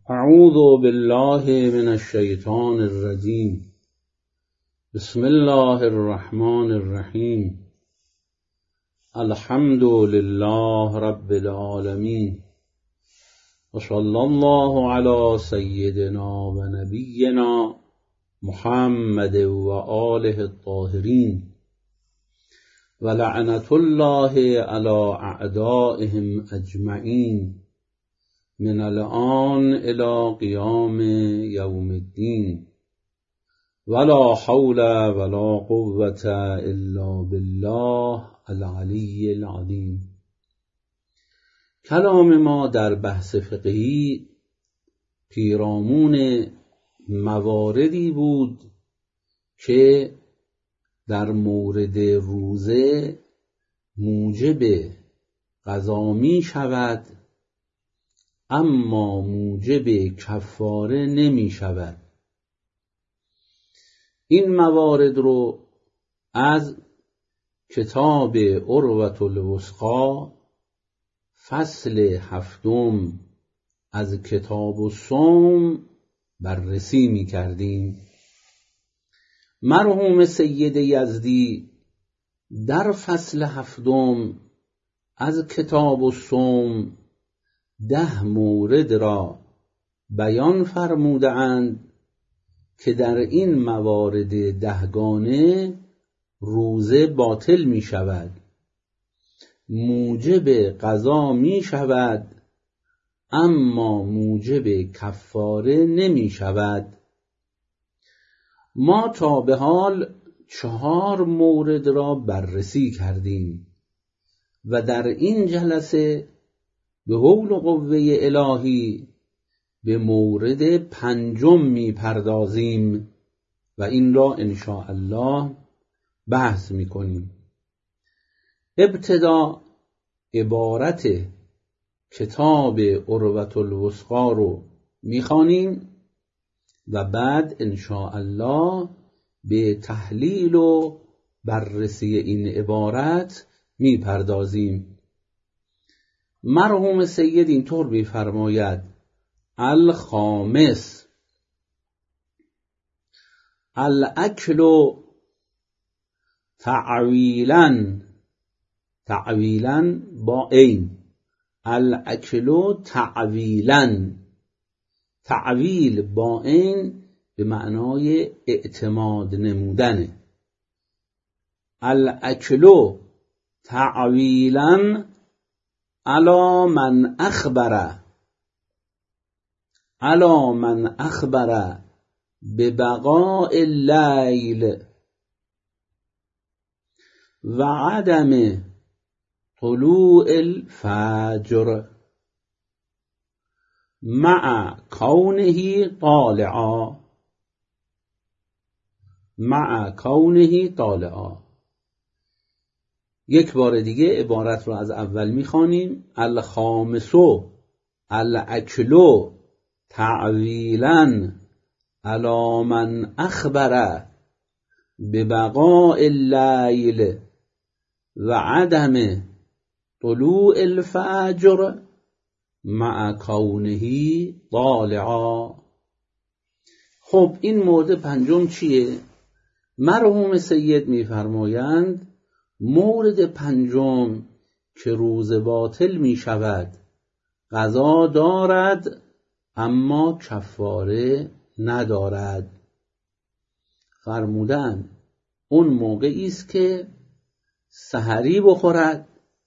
اعوذ بالله من الشیطان الرجیم. بسم الله الرحمن الرحیم. الحمد لله رب العالمین و صلی الله علی سیدنا و نبینا محمد و آله الطاهرین و لعنت الله علی اعدائهم اجمعین من الآن الى قیام یوم الدین ولا حول ولا قوة الا بالله العلی العظیم. کلام ما در بحث فقهی پیرامون مواردی بود که در مورد روزه موجب قضا می شود اما موجب کفاره نمی شود. این موارد رو از کتاب عروة الوثقی فصل 7 از کتاب الصوم بررسی می کردیم. مرحوم سید یزدی در فصل 7 از کتاب الصوم 10 مورد را بیان فرموده اند که در این موارد 10 گانه روزه باطل می شود، موجب قضا می شود اما موجب کفاره نمی شود. ما تا به حال 4 مورد را بررسی کردیم و در این جلسه به حول و قوه الهی به مورد 5 می پردازیم و این را انشاءالله بحث می کنیم. ابتدا عبارت کتاب عروة الوثقی رو می خوانیم و بعد انشاءالله به تحلیل و بررسی این عبارت می پردازیم. مرحوم سید اینطور می‌فرماید: الخامس الاکل تعویلا با عین، الاکل تعویلا، تعویل با عین به معنای اعتماد نمودنه. الاکل تعویلا علی من اخبر ببقاء اللیل و عدم طلوع الفجر مع کونه طالعا. یک بار دیگه عبارت رو از اول میخوانیم. الخامس الاکل تعویلا علی من اخبر ببقاء اللیل و عدم طلوع الفجر مع کونه طالعا. خب این مورد 5 چیه؟ مرحوم سید میفرمایند مورد 5 که روزه باطل می شود، قضا دارد اما کفاره ندارد. فرمودن اون موقعی است که سحری بخورد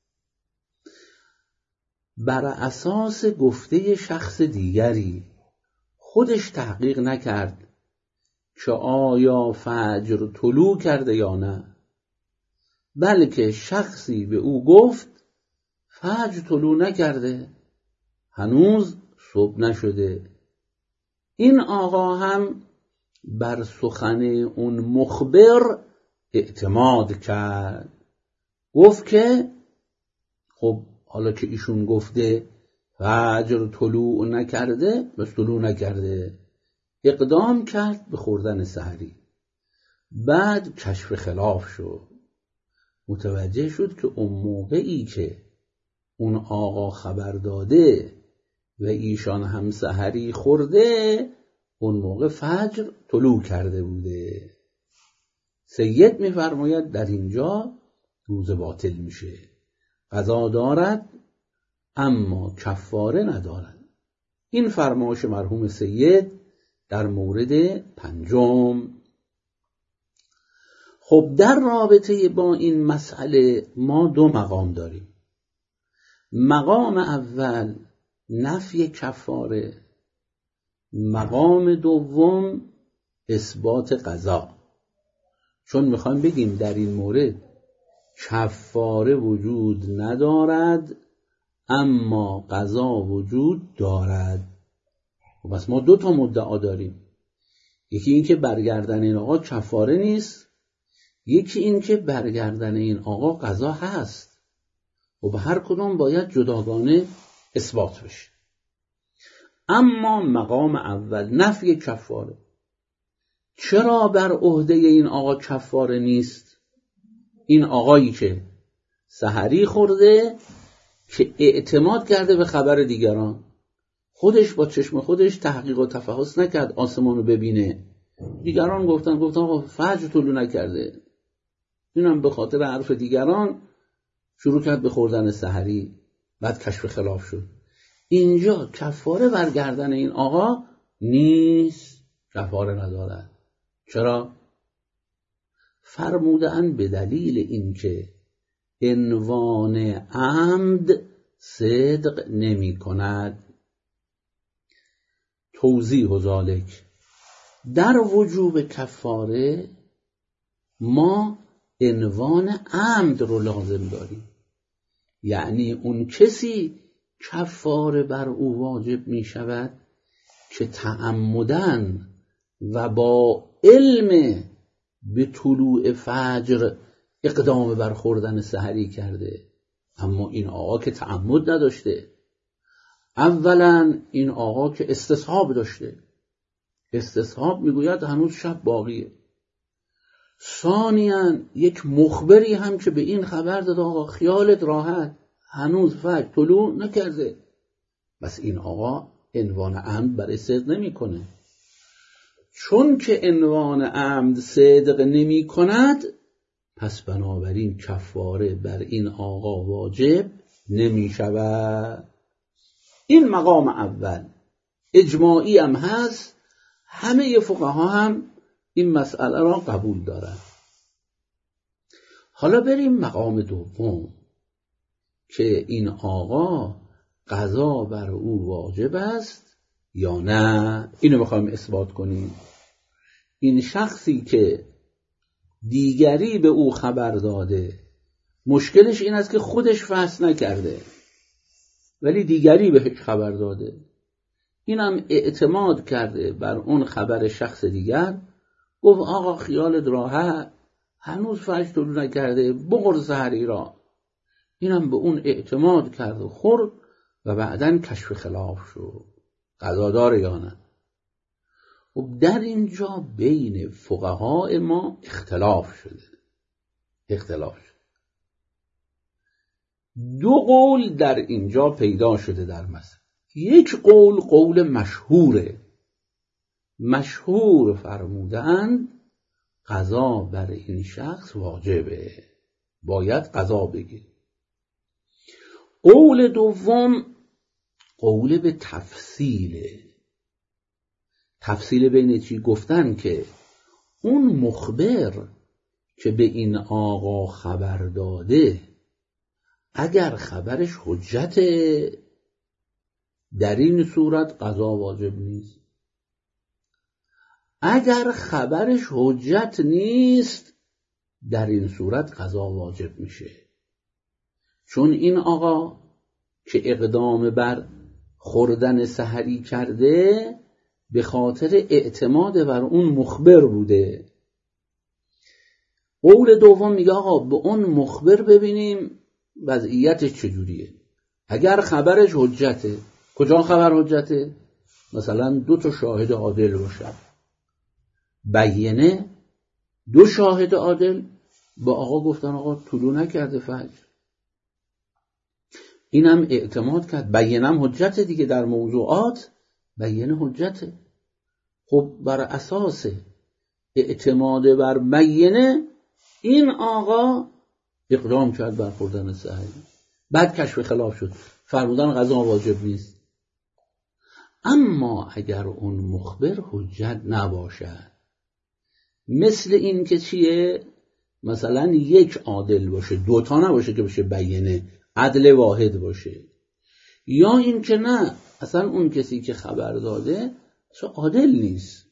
بر اساس گفته شخص دیگری، خودش تحقیق نکرد که آیا فجر طلوع کرده یا نه، بلکه شخصی به او گفت فجر طلوع نکرده، هنوز صبح نشده. این آقا هم بر سخن اون مخبر اعتماد کرد، گفت که خب حالا که ایشون گفته فجر طلوع نکرده بس طلوع نکرده، اقدام کرد به خوردن سحری. بعد کشف خلاف شد، متوجه شد که اون موقعی که اون آقا خبر داده و ایشان هم سحری خورده، اون موقع فجر طلوع کرده بوده. سید می‌فرماید در اینجا روزه باطل میشه، قضا دارد اما کفاره ندارد. این فرمایش مرحوم سید در مورد پنجم. خب در رابطه با این مسئله ما دو مقام داریم. مقام اول نفی کفاره، مقام دوم اثبات قضا. چون میخوایم بگیم در این مورد کفاره وجود ندارد اما قضا وجود دارد. و بس ما دو تا مدعا داریم، یکی این که برگردن این آقا کفاره نیست، یکی این که برگردن این آقا قضا هست و به هر کدوم باید جداگانه اثبات بشه. اما مقام اول نفی کفاره، چرا بر عهده این آقا کفاره نیست؟ این آقایی که سحری خورده که اعتماد کرده به خبر دیگران، خودش با چشم خودش تحقیق و تفحص نکرد آسمان رو ببینه، دیگران گفتن آقا فجر طلوع نکرده، اینم به خاطر حرف دیگران شروع کرد به خوردن سحری، بعد کشف خلاف شد. اینجا کفاره برگردن این آقا نیست، کفاره ندارد. چرا؟ فرمودن به دلیل اینکه عنوان عمد صدق نمی کند. توضیح ذالک، در وجوب کفاره ما عنوان عمد رو لازم داریم، یعنی اون کسی کفاره بر او واجب می شود که تعمدن و با علم به طلوع فجر اقدام بر خوردن سحری کرده. اما این آقا که تعمد نداشته، اولا این آقا که استصحاب داشته، استصحاب میگوید هنوز شب باقیه. ثانیاً یک مخبری هم که به این خبر داد آقا خیالت راحت هنوز فجر طلوع نکرده، بس این آقا عنوان عمد برای صدق نمی کنه. چون که عنوان عمد صدق نمی کند، پس بنابراین کفاره بر این آقا واجب نمی شود. این مقام اول اجماعی هم هست، همه فقها هم این مسئله را قبول دارند. حالا بریم مقام دوم که این آقا قضا بر او واجب است یا نه. اینو میخوایم اثبات کنیم. این شخصی که دیگری به او خبر داده، مشکلش این است که خودش فحص نکرده ولی دیگری بهش خبر داده، اینم اعتماد کرده بر اون خبر شخص دیگر، گفت آقا خیالت راحت هنوز فجر طلوع نکرده بخور سحری را. اینم به اون اعتماد کرد و خورد و بعداً کشف خلاف شد، قضا داره یا نه. و در اینجا بین فقهای ما اختلاف شده. دو قول در اینجا پیدا شده در مسئله. یک قول قول مشهوره، مشهور فرمودند قضا بر این شخص واجبه، باید قضا بگیر. قول دوم قول به تفصیل بین چی؟ گفتن که اون مخبر که به این آقا خبر داده اگر خبرش حجت، در این صورت قضا واجب نیست. اگر خبرش حجت نیست، در این صورت قضا واجب میشه. چون این آقا که اقدام بر خوردن سحری کرده به خاطر اعتماد بر اون مخبر بوده. قول دوم میگه آقا به اون مخبر ببینیم وضعیتش چجوریه. اگر خبرش حجته، کجا خبر حجته؟ مثلا 2 شاهد عادل باشه، بیینه 2 شاهد عادل با آقا گفتن آقا طلوع نکرده فجر، اینم اعتماد کرد. بینم حجت دیگه، در موضوعات بینه حجته. خب بر اساس اعتماد بر بینه این آقا اقدام کرد بر خوردن سحر. بعد کشف خلاف شد، فرمودن قضا واجب نیست. اما اگر اون مخبر حجت نباشد، مثل این که چیه؟ مثلا یک عادل باشه، دوتا نباشه که بشه بینه، عدل واحد باشه. یا این که نه، اصلا اون کسی که خبر داده اصلا عادل نیست.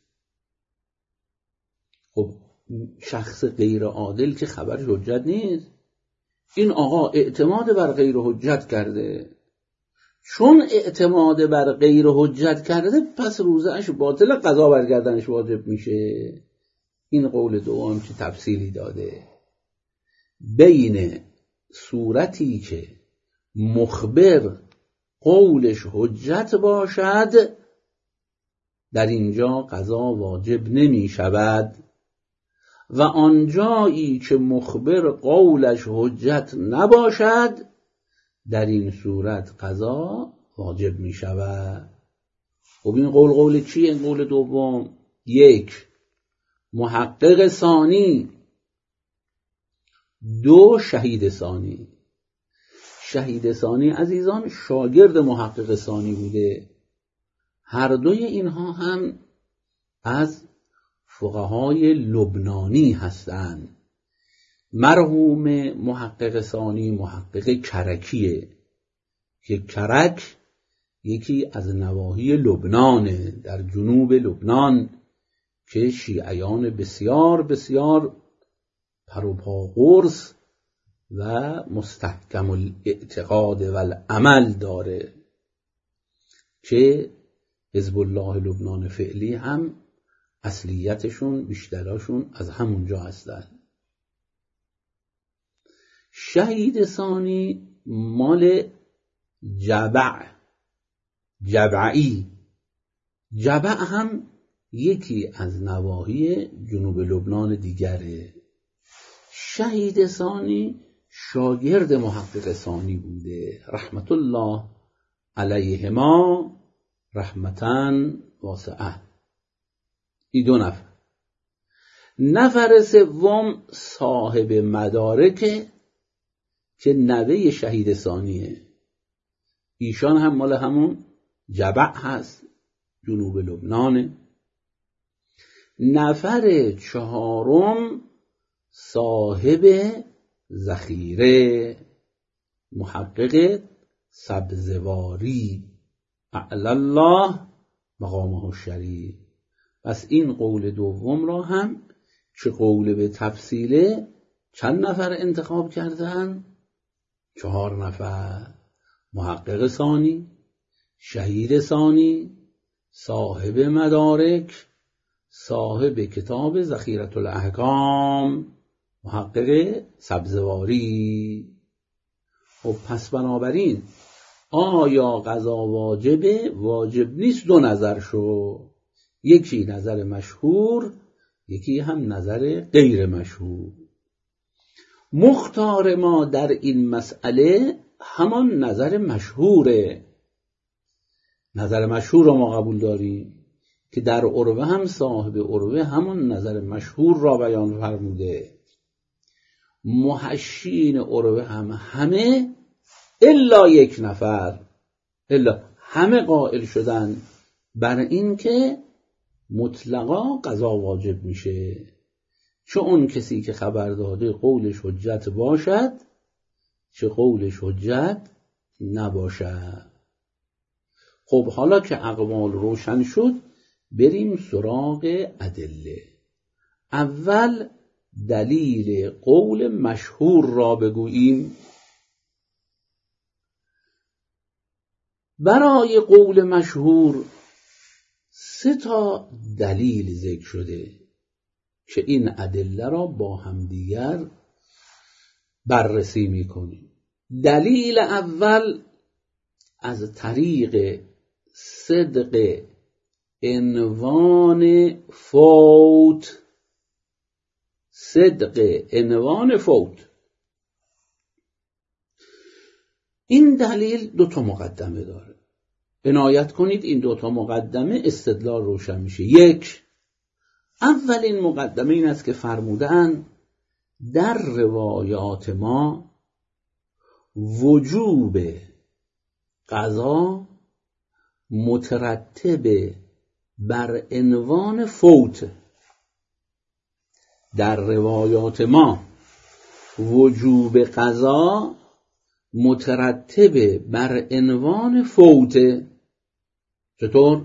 خب شخص غیر عادل که خبرش حجت نیست. این آقا اعتماد بر غیر حجت کرده، چون اعتماد بر غیر حجت کرده پس روزهش باطل، قضا برگردنش واجب میشه. این قول دوم که تفصیلی داده بین صورتی که مخبر قولش حجت باشد، در اینجا قضا واجب نمی شود، و آنجایی که مخبر قولش حجت نباشد، در این صورت قضا واجب می شود. خب این قول چیه؟ قول دوم. یک، محقق ثانی. دو، شهید ثانی. شهید ثانی عزیزان شاگرد محقق ثانی بوده. هر دوی اینها هم از فقهای لبنانی هستند. مرحوم محقق ثانی محقق کرکیه که کرک یکی از نواحی لبنانه، در جنوب لبنان، که شیعیان بسیار بسیار پروپاقرص و مستحکم الاعتقاد و العمل داره، که حزب الله لبنان فعلی هم اصلیتشون بیشتراشون از همونجا هستن. شهید ثانی مال جبعی. جبع هم یکی از نواحی جنوب لبنان دیگره. شهید ثانی شاگرد محقق ثانی بوده رحمت الله علیهما رحمتاً واسعه. این دو نفر. نفر سوم صاحب مدارک که نوه شهید ثانیه، ایشان هم مال همون جبع هست، جنوب لبنانه. نفر چهارم صاحب ذخیره، محقق سبزواری اعلی الله مقامه الشریف. پس این قول دوم را هم که قول به تفصیله چند نفر انتخاب کردن؟ 4 نفر. محقق ثانی، شهید ثانی، صاحب مدارک، صاحب کتاب ذخیرة الاحکام، محقق سبزواری. خب پس بنابراین آیا قضا واجبه؟ واجب نیست. 2 نظر شو، یکی نظر مشهور، یکی هم نظر غیر مشهور. مختار ما در این مسئله همان نظر مشهوره. نظر مشهور را ما قبول داریم که در عروه هم صاحب عروه همان نظر مشهور را بیان فرموده. محشین عروه هم همه الا 1 نفر، الا همه قائل شدن بر این که مطلقا قضا واجب میشه، چه اون کسی که خبر داده قولش حجت باشد، چه قولش حجت نباشد. خب حالا که اقوال روشن شد، بریم سراغ ادله. اول دلیل قول مشهور را بگوییم. برای قول مشهور 3 دلیل ذکر شده که این ادله را با همدیگر بررسی می‌کنیم. دلیل اول از طریق صدق عنوان فوت. صدق عنوان فوت. این دلیل 2 مقدمه داره. عنایت کنید این 2 مقدمه استدلال روشن میشه. 1. اولین مقدمه این است که فرمودن در روایات ما وجوب قضا مترتب بر عنوان فوت. در روایات ما وجوب قضا مترتب بر عنوان فوت. چطور؟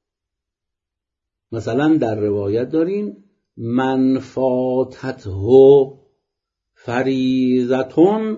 مثلا در روایت داریم من فاتته فریضة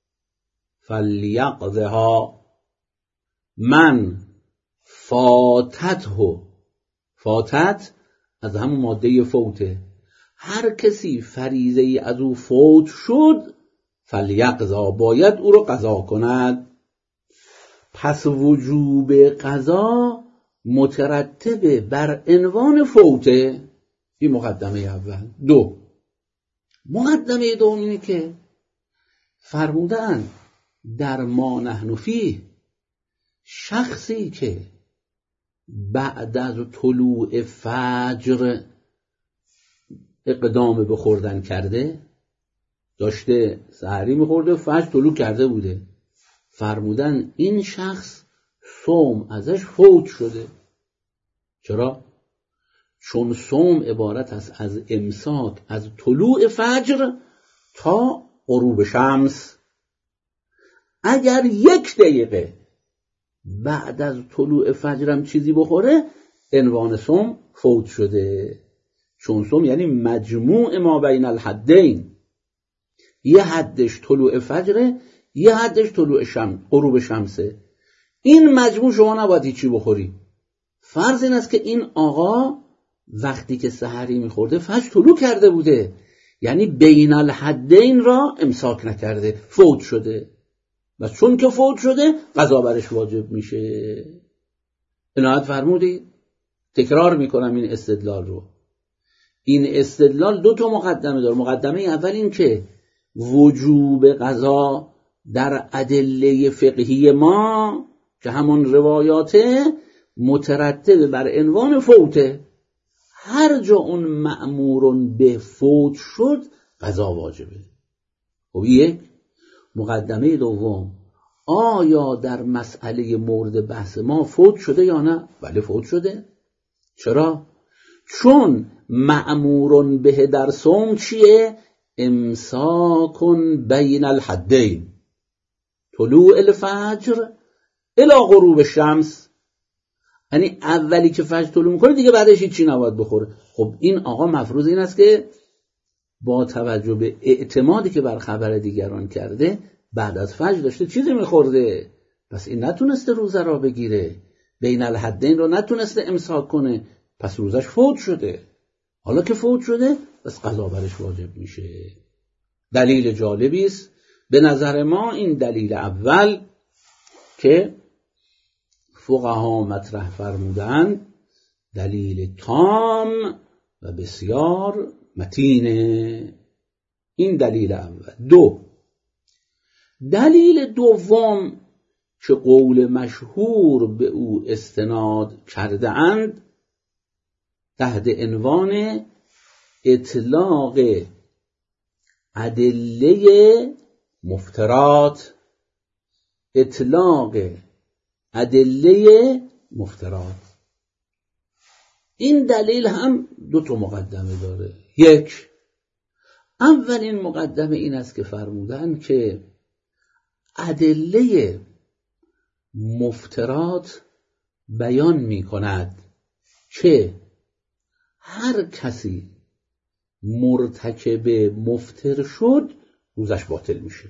فلیقضها. من فاتته، فاتت از همون ماده فوته، هر کسی فریضه ای از او فوت شد فلیقضا، باید او رو قضا کند. پس وجوب قضا مترتب بر عنوان فوته. این مقدمه اول. 2. مقدمه دوم اینه که فرمودن در ما نحن فیه شخصی که بعد از طلوع فجر اقدام به خوردن کرده، داشته سحری میخورده، فجر طلوع کرده بوده، فرمودن این شخص صوم ازش فوت شده. چرا؟ چون صوم عبارت است از امساک از طلوع فجر تا غروب شمس. اگر 1 دقیقه بعد از طلوع فجر هم چیزی بخوره عنوان صوم فوت شده. چون صوم یعنی مجموع ما بین الحدین، یه حدش طلوع فجره، یه حدش طلوع غروب شمسه. این مجموع شما نباید هیچی بخوری. فرض این است که این آقا وقتی که سحری میخورده فجر طلوع کرده بوده، یعنی بین الحدین را امساک نکرده، فوت شده. و چون که فوت شده قضا برش واجب میشه. عنایت فرمودید؟ تکرار میکنم این استدلال رو. این استدلال 2 مقدمه داره. مقدمه اول این که وجوب قضا در ادله فقهی ما که همون روایاته مترتب بر عنوان فوته. هر جا اون مأمورون به فوت شد قضا واجبه. خب 1. مقدمه دوم، آیا در مسئله مورد بحث ما فوت شده یا نه؟ بله فوت شده. چرا؟ چون مأمورون به در صوم چیه؟ امساکن بین الحدین، طلوع الفجر الی غروب شمس. یعنی اولی که فجر طلوع میکنه دیگه بعدش هیچی نباید بخوره. خب این آقا مفروض این است که با توجه به اعتمادی که بر خبر دیگران کرده بعد از فجر داشته چیزی میخورده، پس این نتونسته روزه را بگیره، بین الحدین رو نتونسته امساک کنه، پس روزش فوت شده. حالا که فوت شده پس قضا برش واجب میشه. دلیل جالبی است به نظر ما این دلیل اول که فقها مطرح فرمودن، دلیل تام و بسیار متینه. این دلیل اول. 2. دلیل دوم که قول مشهور به او استناد کرده اند تحت عنوان اطلاق ادله مفترات. اطلاق ادله مفترات. این دلیل هم 2 مقدمه داره. 1. اولین مقدمه این است که فرمودن که ادله مفترات بیان می کند که هر کسی مرتکب مفتر شد روزش باطل میشه.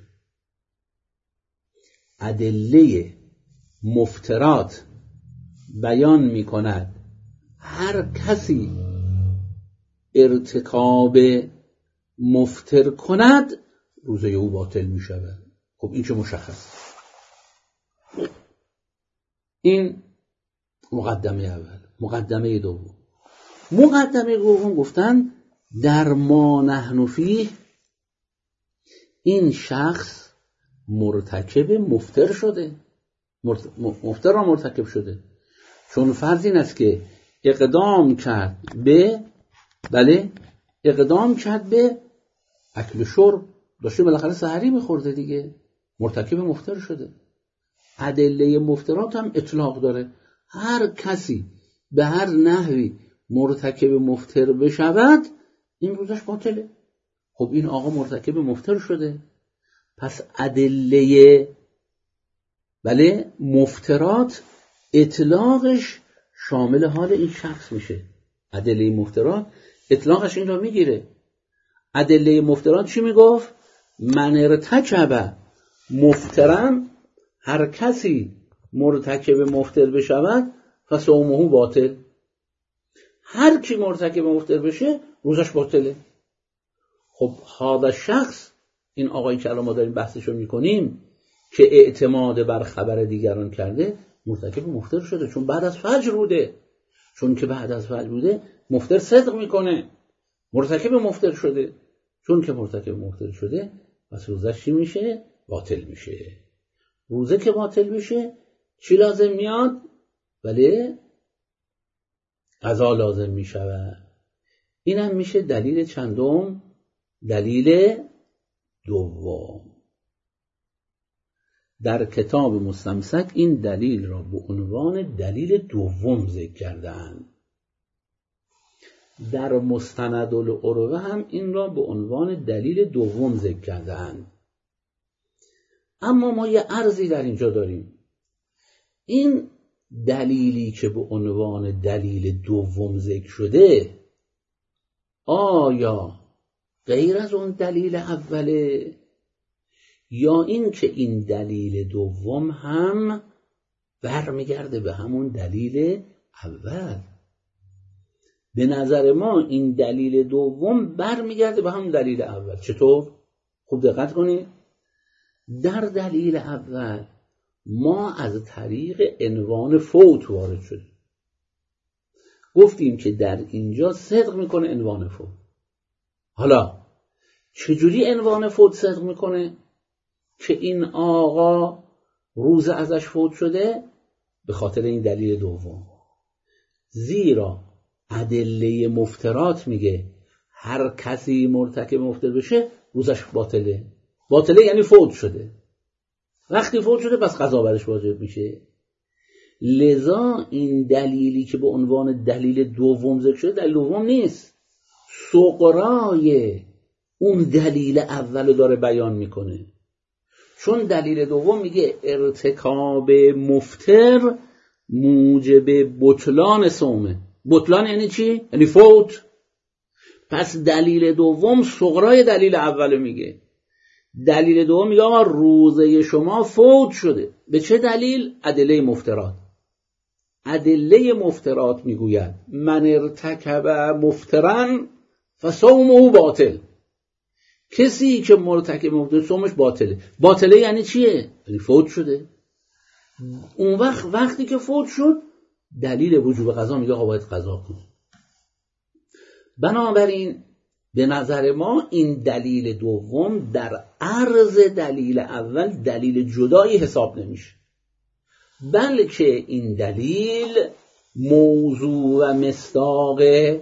ادله مفترات بیان می کند هر کسی ارتکاب مفتر کند روزه او باطل می شود. خب این چه مشخص. این مقدمه اول. مقدمه دوم. مقدمه دوم گفتن در ما نحن فیه این شخص مرتکب مفتر شده، مفتر را مرتکب شده. چون فرض این است که اقدام کرد به اکل و شرب، داشته بالاخره سحری میخورده دیگه، مرتکب مفتر شده. ادله مفترات هم اطلاق داره، هر کسی به هر نحوی مرتکب مفتر بشود این روزش باطله. خب این آقا مرتکب مفتر شده، پس ادله مفترات اطلاقش شامل حال این شخص میشه. ادله مفترات اطلاقش این را میگیره. ادله مفترات چی میگفت؟ من ارتکب مفترن، هر کسی مرتکب مفتر بشود فصومه باطل. هر کی مرتکب مفتر بشه روزش باطله. خب هذا شخص، این آقایی که الان ما داریم بحثشو میکنیم که اعتماد بر خبر دیگران کرده، مرتکب مفتر شده. چون بعد از فجر بوده، مفتر صدق میکنه، مرتکب مفتر شده. چون که مرتکب مفتر شده پس روزش چی میشه؟ باطل میشه. روزه که باطل میشه چی لازم میاد؟ قضا لازم میشود. اینم میشه دلیل چندم؟ دلیل دوم. در کتاب مستمسک این دلیل را به عنوان دلیل دوم ذکر کردند. در مستند العروه هم این را به عنوان دلیل دوم ذکر کردند. اما ما یه عرضی در اینجا داریم. این دلیلی که به عنوان دلیل دوم ذکر شده آیا غیر از اون دلیل اوله، یا این که این دلیل دوم هم برمیگرده به همون دلیل اول؟ به نظر ما این دلیل دوم برمیگرده به همون دلیل اول. چطور؟ خوب دقت کنید. در دلیل اول ما از طریق عنوان فوت وارد شدیم. گفتیم که در اینجا صدق میکنه عنوان فوت. حالا چجوری عنوان فوت صدق میکنه که این آقا روز ازش فوت شده؟ به خاطر این دلیل دوم. زیرا ادله مفترات میگه هر کسی مرتکب مفتر بشه روزش باطله. باطله یعنی فوت شده. وقتی فوت شده پس قضا برش واجب میشه. لذا این دلیلی که به عنوان دلیل دوم ذکر شده دلیل دوم نیست، سغرای اون دلیل اول داره بیان میکنه. چون دلیل دوم میگه ارتکاب مفتر موجب بطلان صومه. بطلان یعنی چی؟ یعنی فوت. پس دلیل دوم صغرای دلیل اول میگه. دلیل دوم میگه آقا روزه شما فوت شده. به چه دلیل؟ ادله مفترات. ادله مفترات میگوید من ارتکب مفترن فصومه باطل. کسی که مرتکب مفتر صومش باطله. باطله یعنی چیه؟ یعنی فوت شده. اون وقتی که فوت شد دلیل وجوب قضا میگه آقا باید قضا کنی. بنابراین به نظر ما این دلیل دوم در عرض دلیل اول دلیل جدایی حساب نمیشه، بلکه این دلیل موضوع و مصداق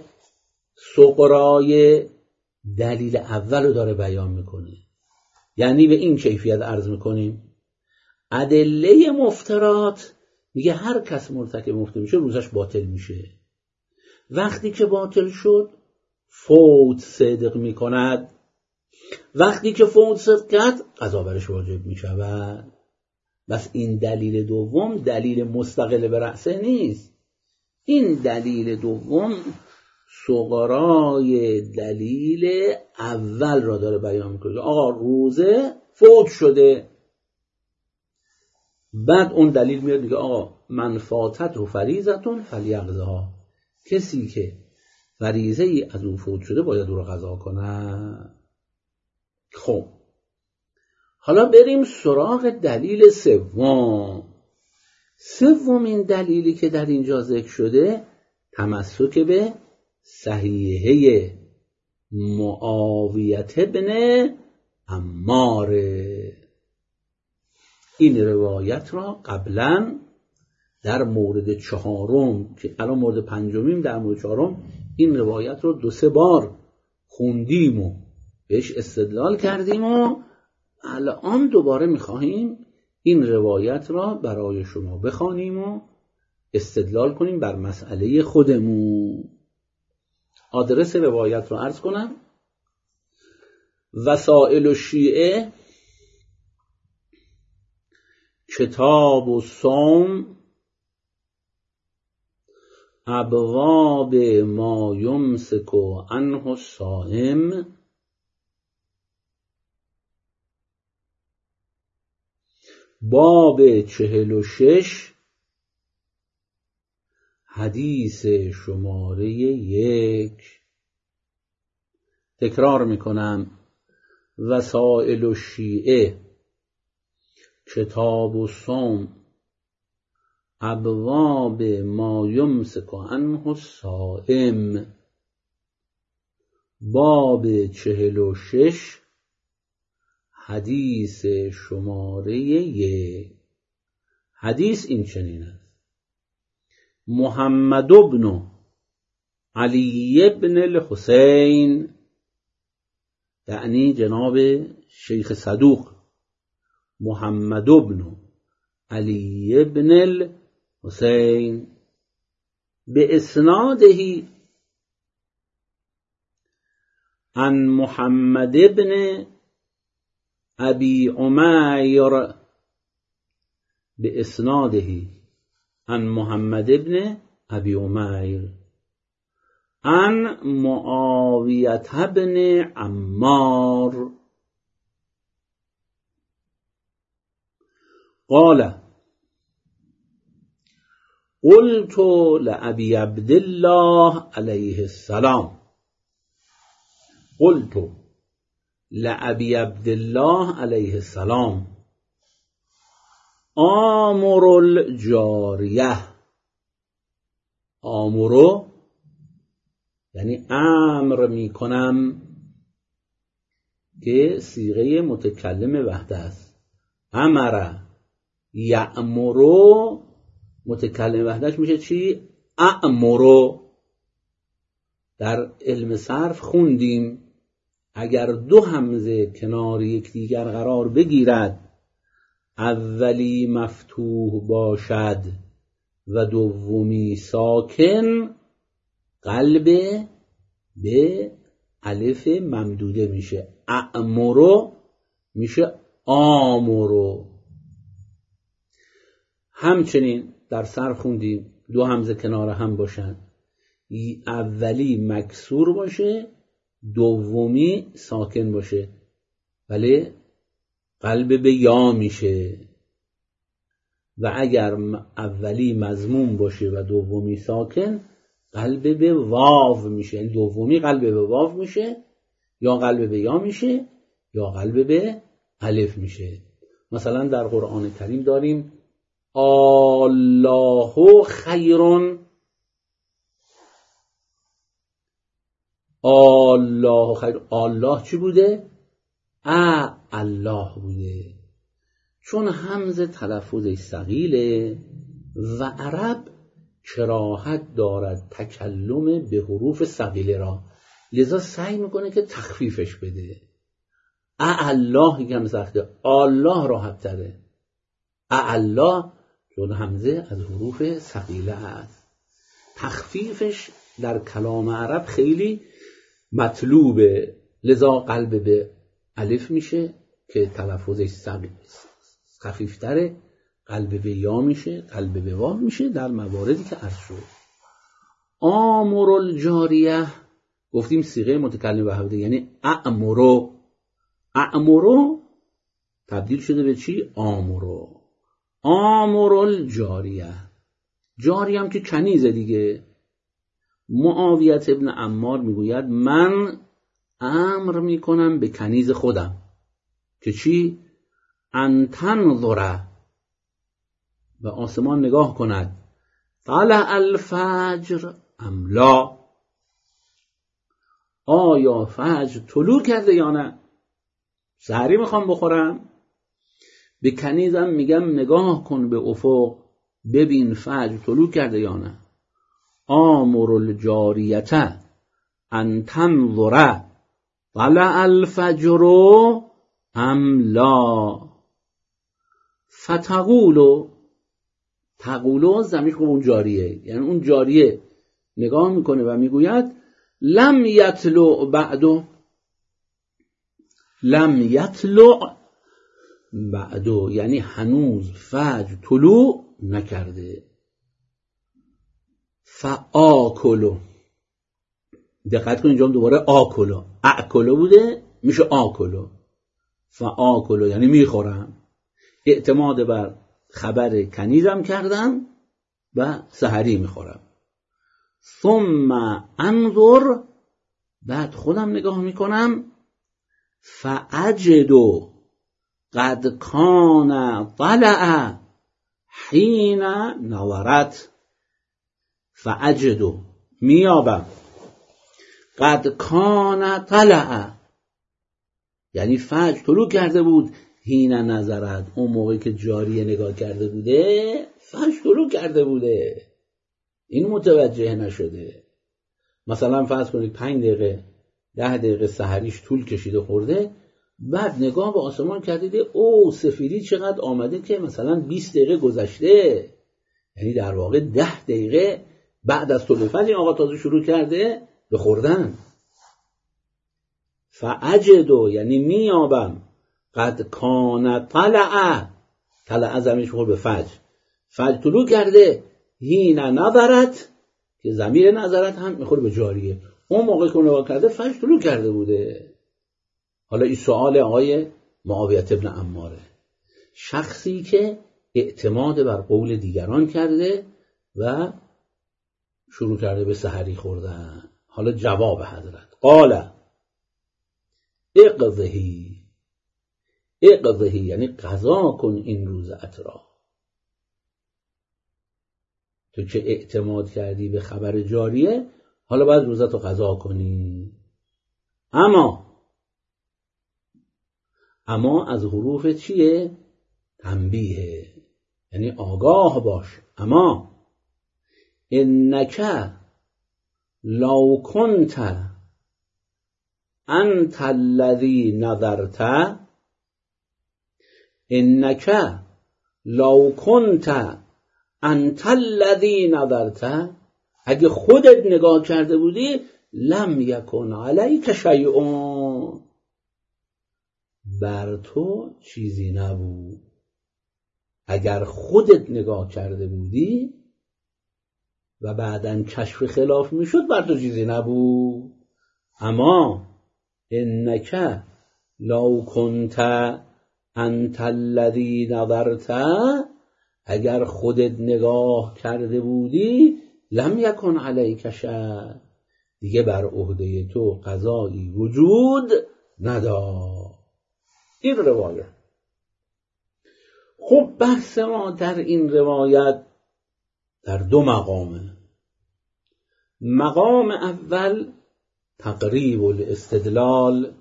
سغرای دلیل اول رو داره بیان میکنه. یعنی به این کیفیت عرض میکنیم ادله مفترات میگه هر کس مرتکب مفتر میشه روزش باطل میشه. وقتی که باطل شد فوت صدق میکند. وقتی که فوت صدق کرد قضا برش واجب میشود. بس این دلیل دوم دلیل مستقل به رأسه نیست. این دلیل دوم صغرای دلیل اول را داره بیان میکنه. آقا روزه فوت شده. بعد اون دلیل میاد میگه آقا من فاتت و فریضتون فلیقضها. کسی که فریضه ای از اون فوت شده باید او را قضا کنه. خب حالا بریم سراغ دلیل سوم. سومین دلیلی که در اینجا ذکر شده تمسک به صحیحه معاویه بن عمار. این روایت را قبلا در مورد چهارم که الان مورد پنجمیم، در مورد چهارم این روایت رو 2-3 بار خوندیم و بهش استدلال کردیم و الان دوباره میخواهیم این روایت را برای شما بخوانیم و استدلال کنیم بر مسئله خودمون. آدرس روایت را عرض کنم: وسائل الشیعه، کتاب الصوم، ابواب ما یمسک عنه الصائم، باب 46، حدیث شماره 1. تکرار میکنم: وسائل الشیعه، کتاب الصوم، ابواب ما یمسک عنه الصائم، باب 46، حدیث شماره 1. حدیث این چنین است: محمد بن علی بن الحسین، یعنی جناب شیخ صدوق محمد بن علی بن الحسین، به اسناده عن محمد بن ابی عمیر، به اسناده عن محمد بن ابی عمیر عن معاویة بن عمار قال: قلت لأبي عبد الله عليه السلام، قلت لأبي عبد الله عليه السلام، آمر الجاریه، آمرو یعنی امر میکنم که صیغه متکلم وحده است. امر یأمرو، متکلم وحدهش میشه چی؟ اامرو. در علم صرف خوندیم اگر 2 همزه کنار یکدیگر قرار بگیرد، اولی مفتوح باشد و دومی ساکن، قلب به الف ممدوده میشه. اامرو میشه آمرو. همچنین در صرف خوندیم 2 همزه کنار هم باشن، اولی مکسور باشه، دومی ساکن باشه، ولی قلب به یا میشه. و اگر اولی مضموم باشه و دومی ساکن، قلب به واو میشه. یعنی دومی قلب به واو میشه، یا قلب به یا میشه، یا قلب به الف میشه. مثلا در قرآن کریم داریم الله خیرون، الله خیر. الله چی بوده؟ الله بوده، چون همزه تلفظش ثقیله و عرب کراهت دارد تکلم به حروف ثقیله را، لذا سعی میکنه که تخفیفش بده. الله یکم سخته، الله راحت تره. الله چون همزه از حروف ثقیله است، تخفیفش در کلام عرب خیلی مطلوبه، لذا قلب به الف میشه که تلفظش خفیفتره، قلب به یا میشه، قلب به واو میشه در مواردی که عرض شد. آمر الجاریه گفتیم صیغه متکلم وحده، یعنی اامرو. اامرو تبدیل شده به چی؟ آمرو. آمر الجاریه، جاری هم که کنیزه دیگه. معاویة ابن عمار میگوید من امر میکنم به کنیز خودم که چی؟ ان تنظر، به آسمان نگاه کند، طلع الفجر ام لا، آیا فجر طلوع کرده یا نه؟ سحری میخوام بخورم، به کنیزم میگم نگاه کن به افق ببین فجر طلوع کرده یا نه. آمر الجاریه ان تنظر طلع الفجر ام لا. فتقولو زمین خوب اون جاریه، یعنی اون جاریه نگاه میکنه و میگوید لم یطلع بعدو، لم یطلع بعدو یعنی هنوز فجر طلوع نکرده. فآکلو، دقت کن اینجا دوباره آکلو، اکلو بوده میشه آکلو. فآکلو یعنی میخورم، اعتماد بر خبر کنیزم کردم و سحری میخورم. ثم انظر، بعد خودم نگاه میکنم. فاجد قد کان طلع حین نورت. فاجد میابم، قد کان طلع یعنی فجر طلوع کرده بود، حین نظرت اون موقعی که جاریه نگاه کرده بوده فجر طلوع کرده بوده، این متوجه نشده. مثلا فرض کنید 5 دقیقه 10 دقیقه سحریش طول کشیده خورده، بعد نگاه به آسمان کردیده او سفیدی چقدر آمده که مثلا 20 دقیقه گذشته، یعنی در واقع 10 دقیقه بعد از طلوع فجر این آقا تازه شروع کرده به خوردن. فاجدو یعنی میابم، قد کان طلع زمینش خورد به فجر طلوع کرده، حین نظرت که ضمیر نظرت هم میخوره به جاریه، اون موقع که نگاه کرده فجر طلوع کرده بوده. حالا این سوال آقای معاویه ابن عماره، شخصی که اعتماد بر قول دیگران کرده و شروع کرده به سحری خوردن. حالا جواب حضرت قال اقضهی یعنی قضا کن این روزت را. تو که اعتماد کردی به خبر جاریه، حالا باید روزت رو قضا کنی. اما از حروف چیه؟ تنبیه، یعنی آگاه باش. اما انک لو کنت انت الذی نظرت، انک لو کنت انت الذی نظرت، اگه خودت نگاه کرده بودی لم یکن علیک شیء، بر تو چیزی نبود. اگر خودت نگاه کرده بودی و بعداً کشف خلاف میشد بر تو چیزی نبود. اما انک لو کنت انت الذی نظرت، اگر خودت نگاه کرده بودی لم یکن علیک شیء، دیگه بر عهده تو قضایی وجود نداشت. این روایت. خب بحث ما در این روایت در 2 مقامه. مقام اول تقریب الاستدلال،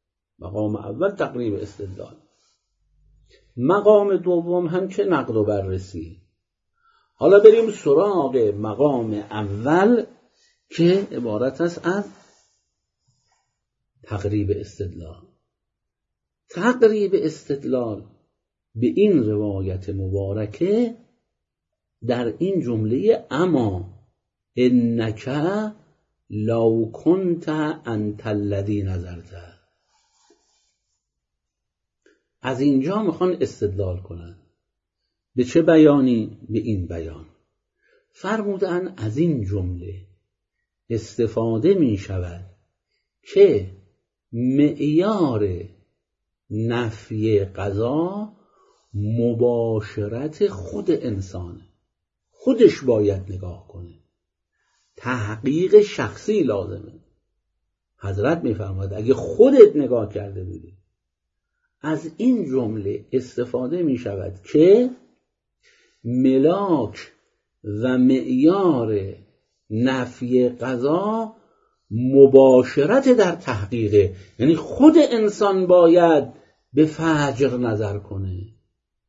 مقام دوم هم که نقد و بررسی. حالا بریم سراغ مقام اول که عبارت است از تقریب استدلال. تقریب استدلال به این روایت مبارکه در این جمله اما انک لو کنت انت الذی نظرت، از اینجا میخوان استدلال کنن. به چه بیانی؟ به این بیان. فرمودن از این جمله استفاده می شود که معیار نفی قضا مباشرت خود انسانه، خودش باید نگاه کنه، تحقیق شخصی لازمه. حضرت میفرماید اگه خودت نگاه کرده بودی. از این جمله استفاده می شود که ملاک و معیار نفی قضا مباشرت در تحقیقه، یعنی خود انسان باید به فجر نظر کنه.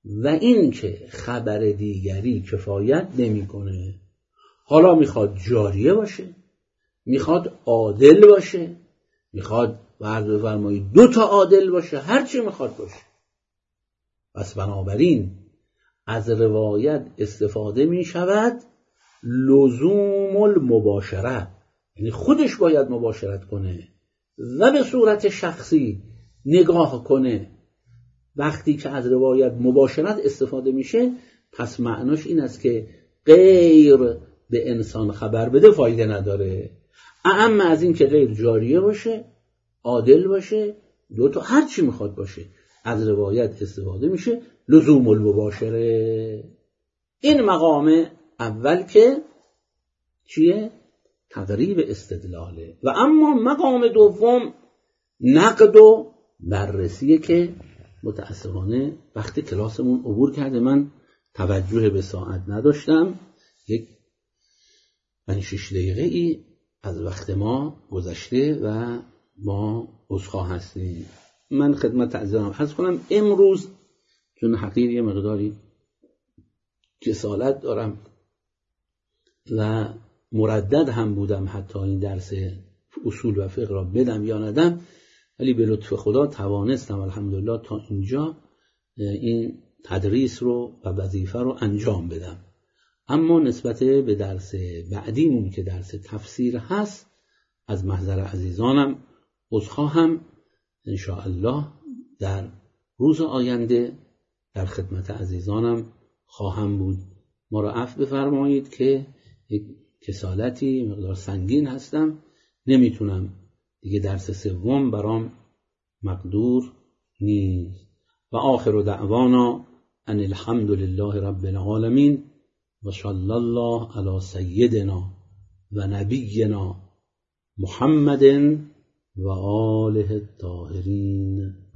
و این که خبر دیگری کفایت نمیکنه. حالا میخواد جاریه باشه، میخواد عادل باشه، میخواد فرض بفرمایید 2 تا عادل باشه، هر چی میخواد باشه. پس بنابراین از روایت استفاده میشود لزوم المباشره، یعنی خودش باید مباشرت کنه و به صورت شخصی نگاه کنه. وقتی که از روایت مباشرت استفاده میشه پس معناش این است که غیر به انسان خبر بده فایده نداره. اما از این که غیر جاریه باشه، عادل باشه، 2 تا هر چی میخواد باشه، از روایت استفاده میشه لزوم المباشره. این مقام اول که چیه؟ تقریب استدلاله. و اما مقام دوم نقد و بررسیه که متاسفانه وقتی کلاسمون عبور کرده، من توجه به ساعت نداشتم، 5-6 دقیقه ای از وقت ما گذشته و ما عذرخواه هستیم. من خدمت عزیزانم عرض کنم امروز چون حقیر یه مقداری کسالت دارم و مردد هم بودم حتی این درس اصول و فقه را بدم یا ندم، ولی به لطف خدا توانستم الحمدلله تا اینجا این تدریس رو و وظیفه رو انجام بدم. اما نسبت به درس بعدیمون که درس تفسیر هست از محضر عزیزانم عذرخواهم. انشاءالله در روز آینده در خدمت عزیزانم خواهم بود. ما را عفو بفرمایید که یک کسالتی مقدار سنگین هستم، نمیتونم دیگه درس سوم برام مقدور نیست. و آخر دعوانا ان الحمد لله رب العالمین و صلی الله علی سیدنا و نبینا محمد و آله الطاهرین.